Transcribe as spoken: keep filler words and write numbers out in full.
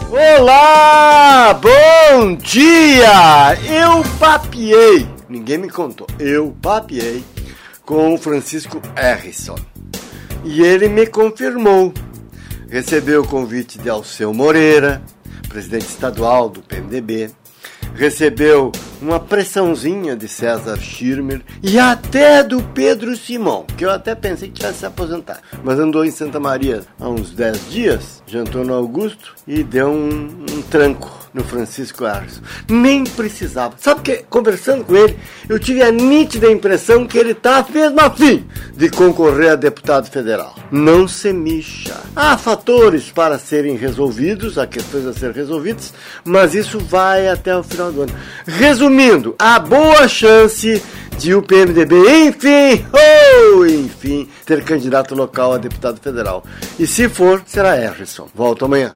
Olá, bom dia! Eu papiei, ninguém me contou, eu papiei com o Francisco Harrison e ele me confirmou. Recebeu o convite de Alceu Moreira, presidente estadual do P M D B, recebeu uma pressãozinha de César Schirmer e até do Pedro Simão, que eu até pensei que ia se aposentar, mas andou em Santa Maria há uns dez dias, jantou no Augusto e deu um, um tranco no Francisco Harrison. Nem precisava. Sabe que, conversando com ele, eu tive a nítida impressão que ele está mesmo a fim de concorrer a deputado federal. Não se mexa. Há fatores para serem resolvidos, há questões a ser resolvidas, mas isso vai até o final do ano. Resumindo, há boa chance de o P M D B, enfim, oh, enfim, ter candidato local a deputado federal. E se for, será Harrison. Volto amanhã.